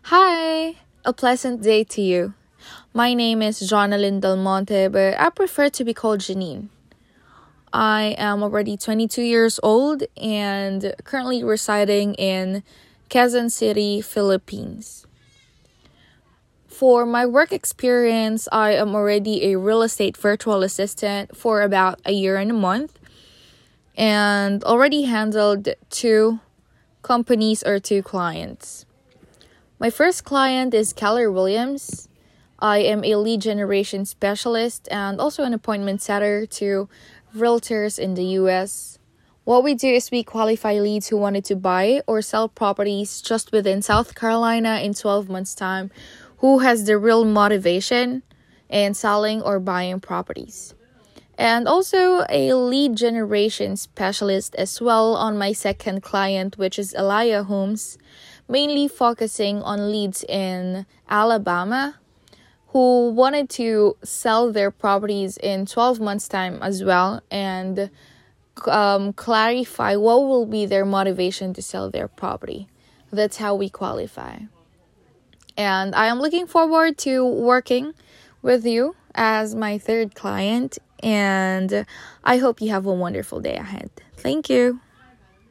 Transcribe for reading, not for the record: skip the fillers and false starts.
Hi, a pleasant day to you. My name is Jonalyn Del Monte, but I prefer to be called Janine. I am already 22 years old and currently residing in Quezon City, Philippines. For my work experience, I am already a real estate virtual assistant for about a year and a month and already handled two companies or two clients. My first client is Keller Williams. I am a lead generation specialist and also an appointment setter to realtors in the US. What we do is we qualify leads who wanted to buy or sell properties just within South Carolina in 12 months' time, who has the real motivation in selling or buying properties. And also a lead generation specialist as well on my second client, which is Elia Homes, mainly focusing on leads in Alabama who wanted to sell their properties in 12 months' time as well and clarify what will be their motivation to sell their property. That's how we qualify. And I am looking forward to working with you as my third client, and I hope you have a wonderful day ahead. Thank you.